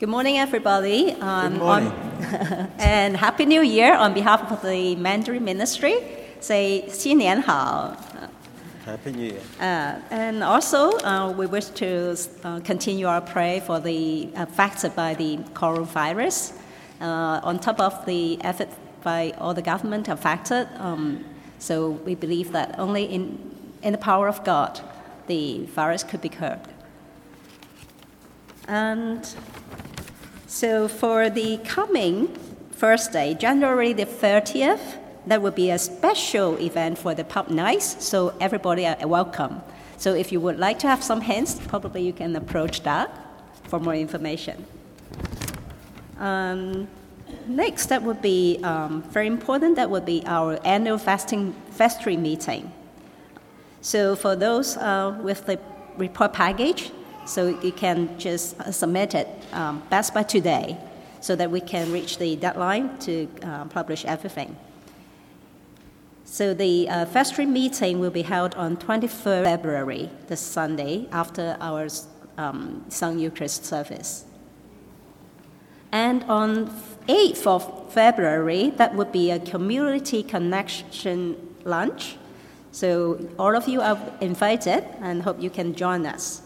Good morning, everybody. Good morning. And Happy New Year on behalf of the Mandarin Ministry. Say 新年好. Happy New Year. And also, we wish to continue our prayer for the affected by the coronavirus. On top of the effort by all the government affected, so we believe that only in the power of God, the virus could be curbed. And so for the coming Thursday, January the 30th, that will be a special event for the pub nights, so everybody are welcome. So if you would like to have some hints, probably you can approach that for more information. Next, that would be very important, that would be our annual vestry meeting. So for those with the report package, so you can just submit it best by today so that we can reach the deadline to publish everything. So the vestry meeting will be held on 23rd February, this Sunday, after our Sun Eucharist service. And on 8th of February, that would be a community connection lunch. So all of you are invited and hope you can join us.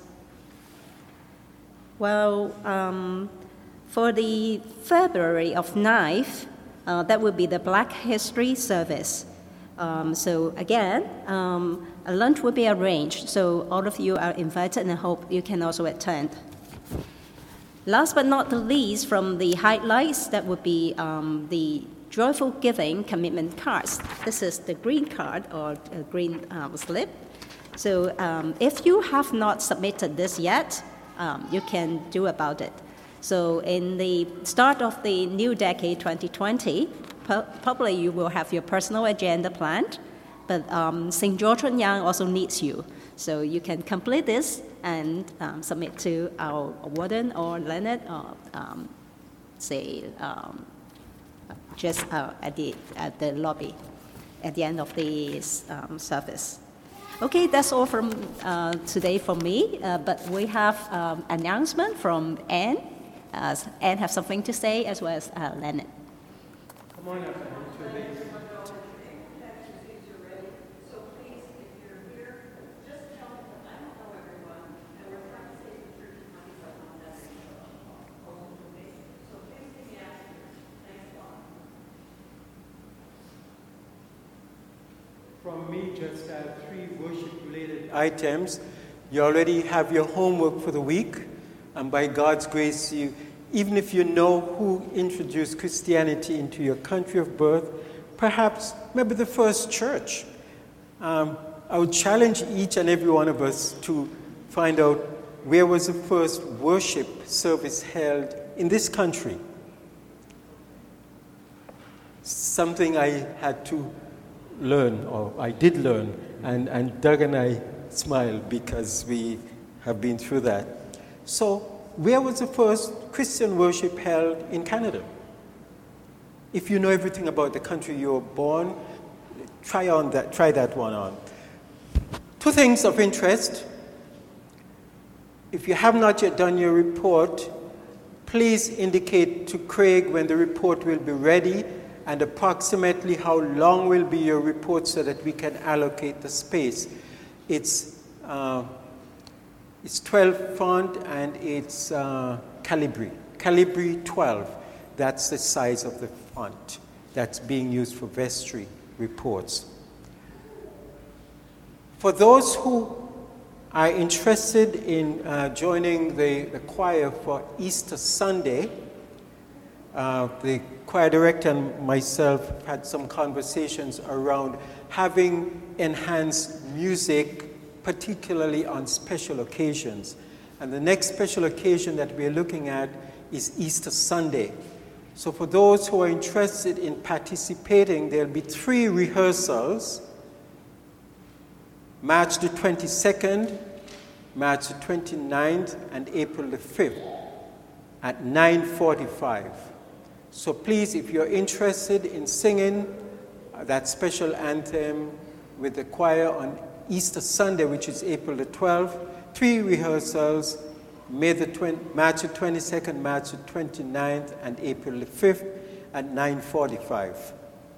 Well, for the February of 9th, that will be the Black History service. So again, a lunch will be arranged, so all of you are invited and I hope you can also attend. Last but not the least, from the highlights, that would be the Joyful Giving commitment cards. This is the green card or green slip. So if you have not submitted this yet, you can do about it. So in the start of the new decade 2020, probably you will have your personal agenda planned, but St. George Yang also needs you. So you can complete this and submit to our warden or Leonard or just at the lobby at the end of the service. Okay, that's all from today from me, but we have announcement from Anne. Anne have something to say as well as Leonard. Come on up, Anne. From me, just 3 worship-related items. You already have your homework for the week, and by God's grace, even if you know who introduced Christianity into your country of birth, perhaps maybe the first church, I would challenge each and every one of us to find out where was the first worship service held in this country. Something I had to learn, or I did learn, and Doug and I smile because we have been through that. So, where was the first Christian worship held in Canada? If you know everything about the country you were born, try that one on. 2 things of interest. If you have not yet done your report, please indicate to Craig when the report will be ready and approximately how long will be your report so that we can allocate the space. It's 12 font and it's Calibri 12. That's the size of the font that's being used for vestry reports. For those who are interested in joining the choir for Easter Sunday, the choir director and myself had some conversations around having enhanced music, particularly on special occasions. And the next special occasion that we're looking at is Easter Sunday. So for those who are interested in participating, there'll be 3 rehearsals: March the 22nd, March the 29th, and April the 5th at 9:45. So please, if you're interested in singing that special anthem with the choir on Easter Sunday, which is April the 12th, 3 rehearsals, March the 22nd, March the 29th, and April the 5th at 9:45.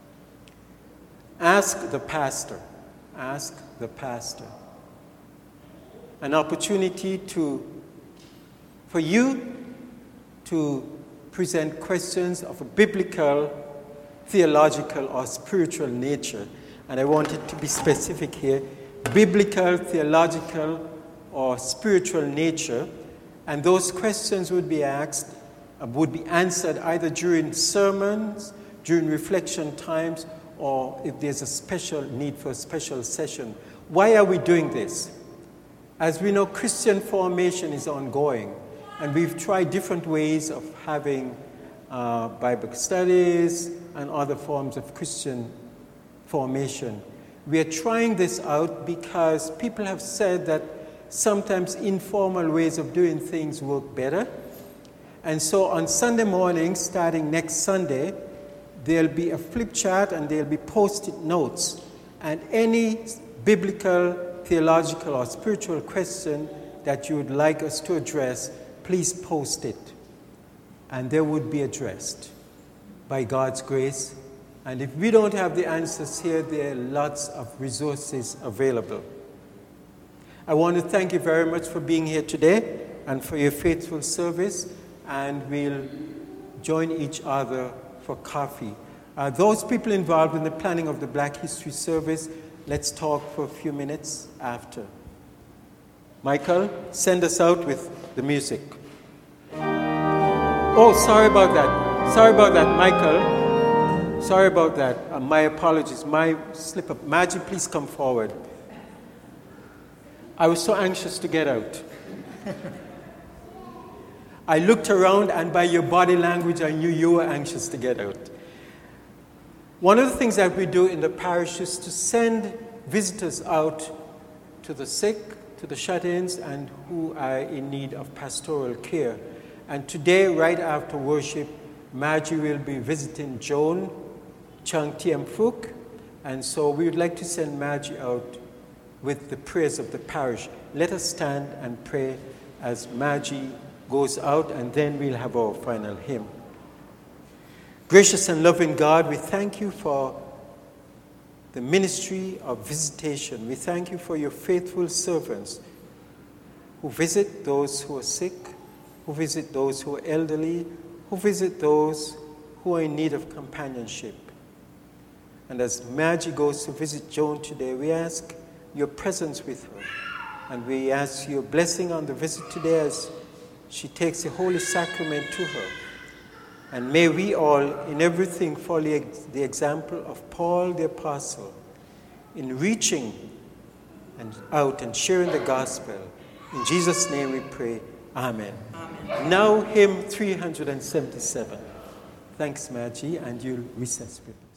Ask the pastor. Ask the pastor. An opportunity for you to present questions of a biblical, theological, or spiritual nature. And I want it to be specific here. Biblical, theological, or spiritual nature. And those questions would be answered either during sermons, during reflection times, or if there's a special need for a special session. Why are we doing this? As we know, Christian formation is ongoing, and we've tried different ways of having Bible studies and other forms of Christian formation. We are trying this out because people have said that sometimes informal ways of doing things work better. And so on Sunday morning, starting next Sunday, there'll be a flip chart and there'll be post-it notes. And any biblical, theological, or spiritual question that you would like us to address, please post it. And they would be addressed by God's grace. And if we don't have the answers here, there are lots of resources available. I want to thank you very much for being here today and for your faithful service. And we'll join each other for coffee. Those people involved in the planning of the Black History Service, let's talk for a few minutes after. Michael, send us out with the music. Oh, sorry about that. Sorry about that, Michael. Sorry about that. My apologies. My slip up. Maggie, please come forward. I was so anxious to get out. I looked around, and by your body language, I knew you were anxious to get out. One of the things that we do in the parish is to send visitors out to the sick, to the shut-ins, and who are in need of pastoral care. And today, right after worship, Maggie will be visiting Joan Chang Tiem Phuc, and so we would like to send Maggie out with the prayers of the parish. Let us stand and pray as Maggie goes out, and then we'll have our final hymn. Gracious and loving God, we thank you for the ministry of visitation. We thank you for your faithful servants who visit those who are sick, who visit those who are elderly, who visit those who are in need of companionship. And as Maggie goes to visit Joan today, we ask your presence with her. And we ask your blessing on the visit today as she takes the Holy Sacrament to her. And may we all, in everything, follow the example of Paul the Apostle in reaching out and sharing the gospel. In Jesus' name we pray. Amen. Amen. Now, hymn 377. Thanks, Maggie, and you'll recess with me.